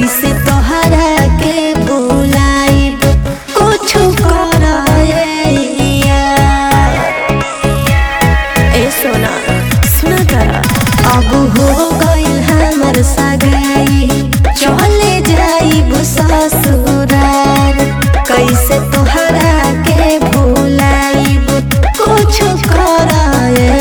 कैसे तोहरा के भुलाइब कुछ कराया। ए सोना सुना तारा अब हो गइल हमर सगाई चले जाइब ससुराल कैसे तोहरा के भुलाइब कुछ कराया।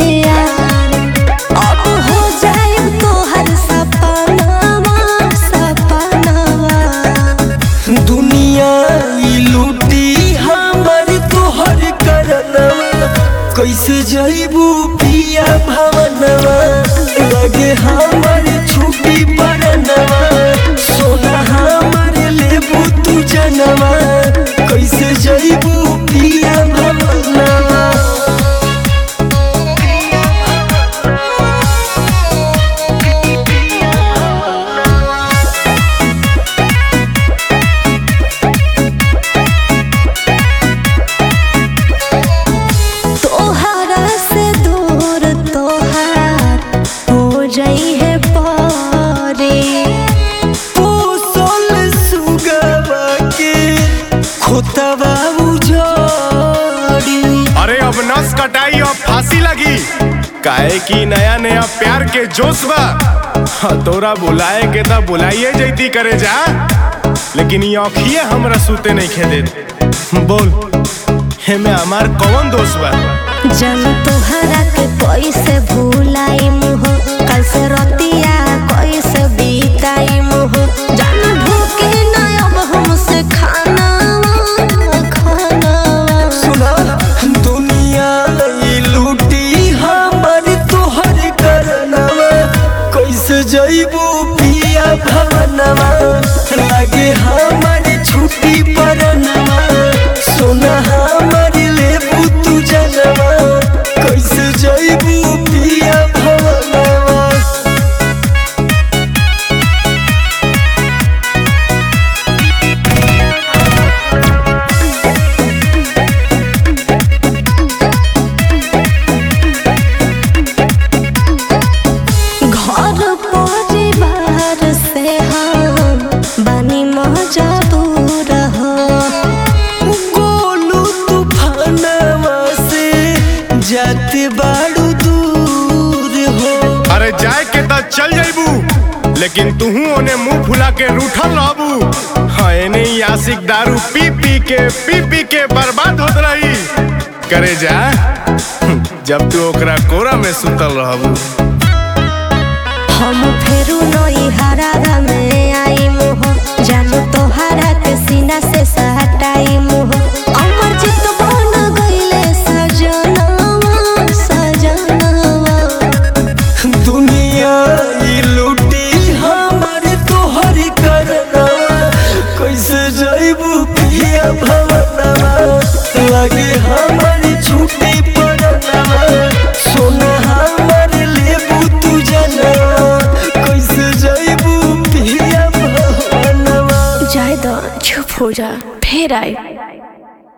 अब हो जाइब तोहर सपनावा सपनावा। दुनिया लूटी हमर तोहर करनवा कैसे जाइबू पिया भवनवा लगे हमर छुट्टी परनवा सोना हमर लेबू तू जनवा कैसे जाइबू पिया भवनवा। तोहरा से दूर तोहार हो जाई है पारे पोसल सुगवा के खोतवा उजाड़ी। अरे अब नस कटाई अब फांसी लगी काहे की नया नया प्यार के जोश बा। हाँ, तोरा बुलाए के तो बुलाइए जैती करे जा लेकिन ये अखिए हमरा सूते नहीं खेदे। बोल हेमे हमार कौन दोष बा। जन तोहरा के कैसे भुलाई मुह कल से रतिया कैसे बीताई मुह जान भूखे न अब हमसे खाना खाना। सुना दुनिया लूटी हमर तोहर करनवा कैसे जाइबू पिया भवनवा लगे हमर छुट्टी परनवा सोना हमर लेबू तू जनवा कैसे जाइबू पिया भवनवा। घर परिवार से हम बनी मजबूर हो गोलू तूफानवा से जाते बाड़ू दूर हो। अरे जाए के तो चल जाइबू लेकिन तूहू ओने मुंह फुला के रूठल रहबू। हाँ एने ही आशिक दारू पी पी के बर्बाद होत रही करे जा जब तू ओकरा कोरा में सुतल रहबू। हम फेरू नई हरारा में आई मुह जानू तोहरा के सीना से सटाई मुह अमर चित बन गइले सजनवा सजनवा। दुनिया लूटी हमर तोहर करनवा कैसे जाइबू पिया भवनवा लगे हमर छुट्टी परनवा सोना हमर लेबू तू जनवा कैसे जाइबू पिया भवनवा। जाए दो चुप हो जा फिर आए।